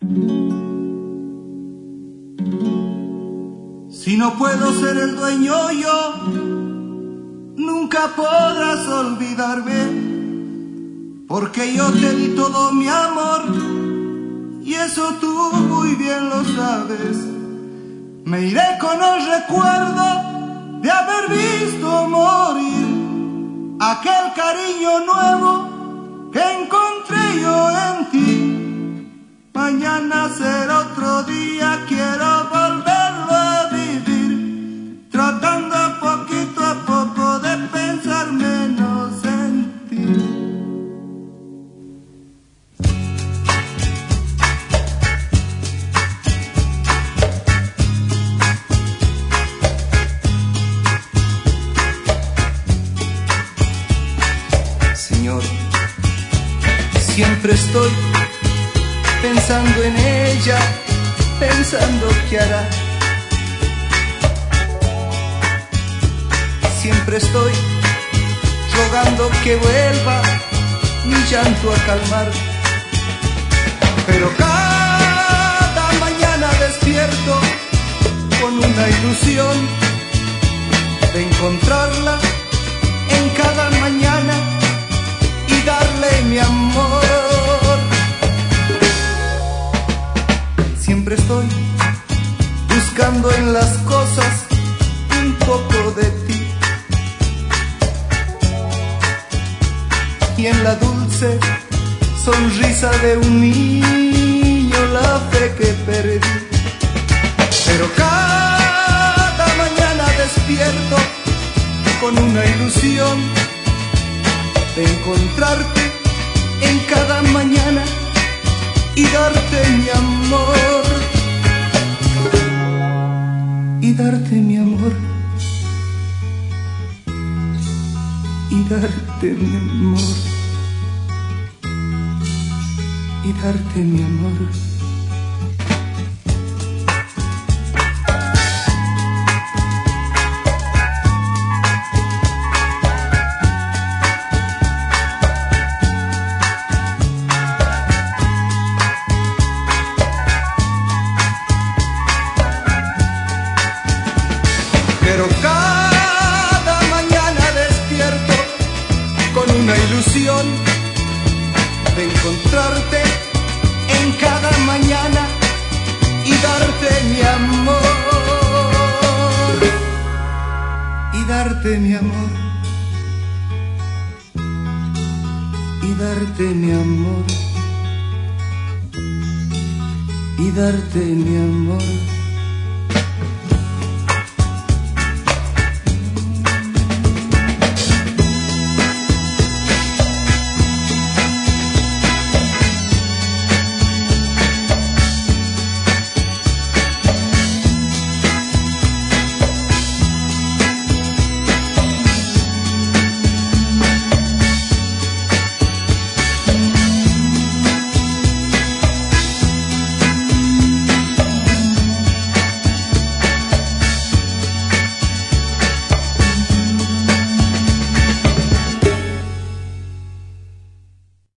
Si no puedo ser el dueño yo, nunca podrás olvidarme, porque yo te di todo mi amor, y eso tú muy bien lo sabes. Me iré con el recuerdo de haber visto morir aquel cariño nuevo que encontré yo en ti. Mañana será otro día, quiero volverlo a vivir, tratando poquito a poco de pensar menos en ti. Señor, siempre estoy pensando en ella, pensando qué hará. Siempre estoy rogando que vuelva mi llanto a calmar. Pero cada mañana despierto con una ilusión de encontrarla en cada mañana y darle mi amor. Siempre estoy buscando en las cosas un poco de ti, y en la dulce sonrisa de un niño la fe que perdí. Pero cada mañana despierto con una ilusión de encontrarte en cada mañana y darte mi amor, y darte mi amor, y darte mi amor, y darte mi amor. Pero cada mañana despierto con una ilusión de encontrarte en cada mañana y darte mi amor, y darte mi amor, y darte mi amor, y darte mi amor.